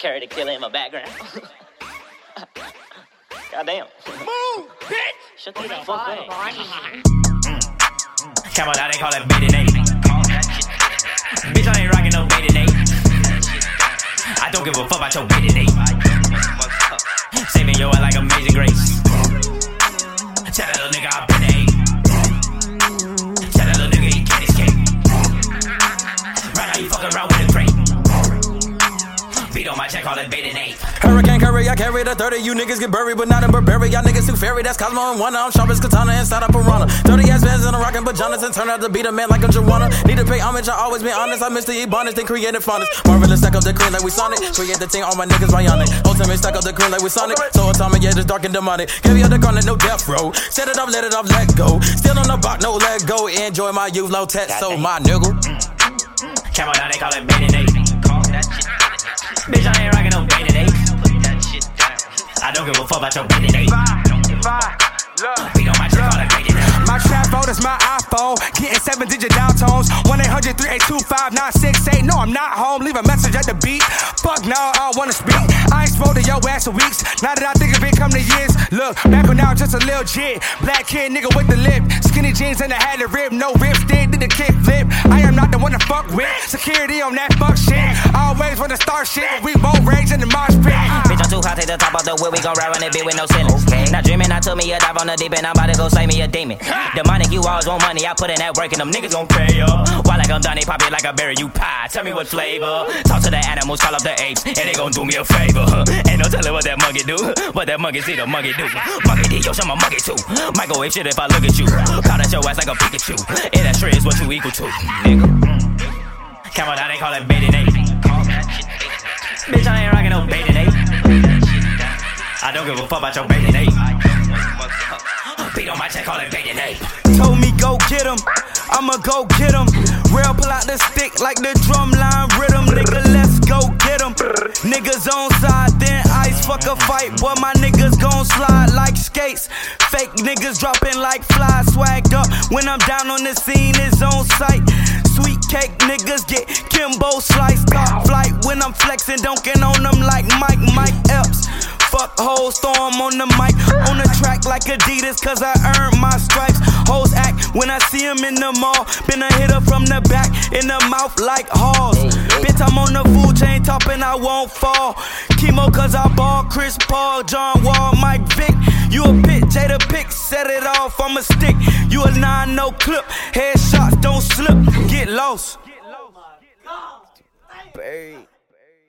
carry the killer in my background. Goddamn. Move, bitch! Shut the fuck up. Come on, they call that bait and eight. Bitch, I ain't rockin' no bait and eight. I don't give a fuck about your bait and eight. Saving your ass like Amazing Grace. Tell that little nigga I've been eight. Tell that little nigga he can't escape. Right now you fucking around with a crate. Beat on my check, call it bait and eight. Hurricane Curry, I carry the 30. You niggas get buried, but not in Burberry. Y'all niggas too fairy. That's Cosmo and Wonder. I'm sharp as Katana inside a piranha. 30 ass fans in a rockin' pajamas and turn out to beat a man like a Joanna. Need to pay homage, I always been honest. I missed the E-bonus, then created fondness. Marvelous, stack up the cream like we Sonic. Create the team, all my niggas bionic. Ultimate, stack up the cream like we Sonic. So atomic, yeah, it's dark and demonic. Give you the garnet, no death row. Set it up, let it off, let go. Still on the block, no let go. Enjoy my youth, low tech, so my nigga. Come on, they call it bait and eight. Bitch, I ain't rockin' no bait and eight. I don't give a fuck about your bait and eight. Beat on my check, call it bait and eight. My trap phone is my iPhone. Getting 7-digit dial tones. 1-800-382-5968. No, I'm not home. Leave a message at the beat. Fuck no, I don't wanna speak. I ain't spoke to your ass in weeks. Now that I think of it, come to years. Look, back when I was just a little jit. Black kid, nigga with the lip. Skinny jeans and I had a rib. No rib stick, did the kick flip. I am not the one to fuck with. Security on that fuck shit. Always wanna start shit, but we won't rage in the mosh pit. Bitch, I'm too hot, take the top off the wheel. We gon' ride on that bitch with no ceilings. Not dreaming, I took me a dive on the deep end. I'm about to go slay me a demon. Demonic, you always want money. I put in that work and them niggas gon' pay up. Why like I'm done, they pop it like a berry, you pie. Tell me what flavor. Talk to the animals, call up the apes, and they gon' do me a favor. Ain't no telling what that monkey do. What that monkey see, the monkey do. Monkey D, yo, show my monkey too. Microwave shit if I look at you. Pound at your ass like a Pikachu. And that straight is what you equal to, nigga. Come on, they call it bait and eight. Bitch, I ain't rockin' no bait and eight. I don't give a fuck about your bait and eight. Beat on my check, call it bait and eight. Told me go get him, I'ma go get him. Rail pull out the stick like the drum line rhythm. Nigga, let's go get him. Niggas on side, then ice, fuck a fight. Boy, my niggas gon' slide like skates. Fake niggas dropping like flies, swagged up. When I'm down on the scene, it's on sight. Sweet cake niggas get Kimbo sliced. Top flight when I'm flexing, dunking on them like Mike Epps. Fuck hoes, throw 'em on the mic. On the track like Adidas, cause I earned my stripes. Hoes act when I see 'em in the mall. Been a hitter from the back, in the mouth like Halls. Bitch, I'm on the food chain, topping, I won't fall. Chemo cause I ball, Chris Paul, John Wall, Mike Vick. You a bitch, Jada Pick, set it off, I'm a stick. You a 9, no clip, headshots don't slip, get lost. Buried.